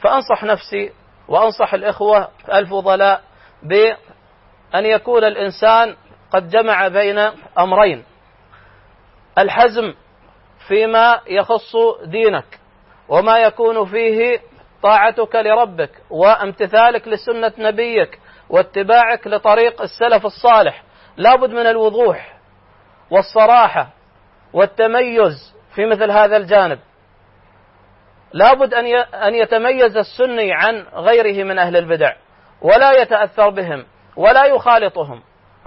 فأنصح نفسي وأنصح الإخوة الفضلاء بأن يكون الإنسان قد جمع بين أمرين: الحزم فيما يخص دينك وما يكون فيه طاعتك لربك وامتثالك لسنة نبيك واتباعك لطريق السلف الصالح. لابد من الوضوح والصراحة والتميز في مثل هذا الجانب. لابد أن يتميز السني عن غيره من أهل البدع، ولا يتأثر بهم ولا يخالطهم،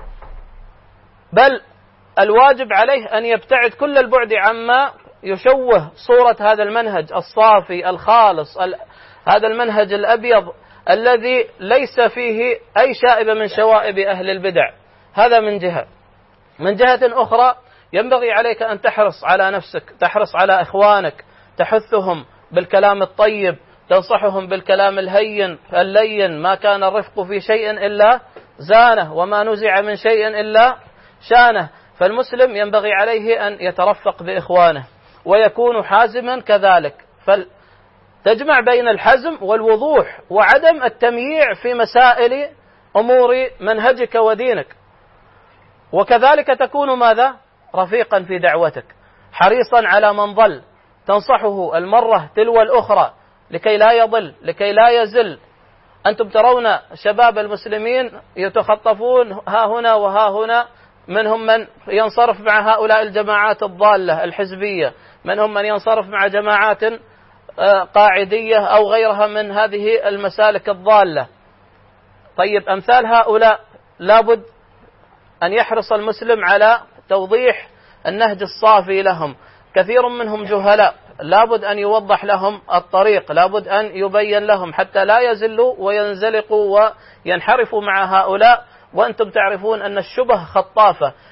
بل الواجب عليه أن يبتعد كل البعد عما يشوه صورة هذا المنهج الصافي الخالص، هذا المنهج الأبيض الذي ليس فيه أي شائبة من شوائب أهل البدع. هذا من جهة. من جهة أخرى ينبغي عليك أن تحرص على نفسك، تحرص على إخوانك، تحثهم بالكلام الطيب، تنصحهم بالكلام الهين اللين. ما كان الرفق في شيء إلا زانه، وما نزع من شيء إلا شانه. فالمسلم ينبغي عليه أن يترفق بإخوانه ويكون حازما كذلك. فتجمع بين الحزم والوضوح وعدم التمييع في مسائل أمور منهجك ودينك، وكذلك تكون ماذا؟ رفيقا في دعوتك، حريصا على من ضل، تنصحه المرة تلو الأخرى لكي لا يضل، لكي لا يزل. أنتم ترون شباب المسلمين يتخطفون ها هنا وها هنا، منهم من ينصرف مع هؤلاء الجماعات الضالة الحزبية، منهم من ينصرف مع جماعات قاعدية أو غيرها من هذه المسالك الضالة. طيب، أمثال هؤلاء لابد أن يحرص المسلم على توضيح النهج الصافي لهم. كثير منهم جهلاء، لابد أن يوضح لهم الطريق، لابد أن يبين لهم حتى لا يزلوا وينزلقوا وينحرفوا مع هؤلاء. وأنتم تعرفون أن الشبه خطافة،